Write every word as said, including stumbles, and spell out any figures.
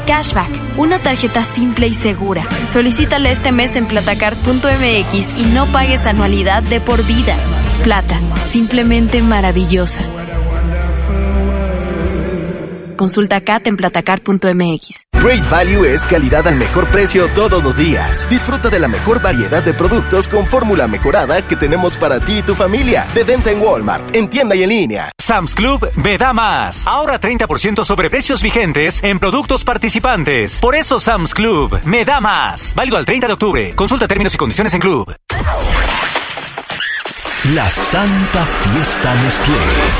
Cashback, una tarjeta simple y segura. Solicítala este mes en Platacar punto m x y no pagues anualidad de por vida. Plata, simplemente maravillosa. Consulta C A T en Platacar punto m x. Great Value es calidad al mejor precio todos los días. Disfruta de la mejor variedad de productos con fórmula mejorada que tenemos para ti y tu familia. De venta en Walmart, en tienda y en línea. Sam's Club me da más. Ahora treinta por ciento sobre precios vigentes en productos participantes. Por eso Sam's Club me da más. Válido al treinta de octubre. Consulta términos y condiciones en Club. La Santa Fiesta Nestlé.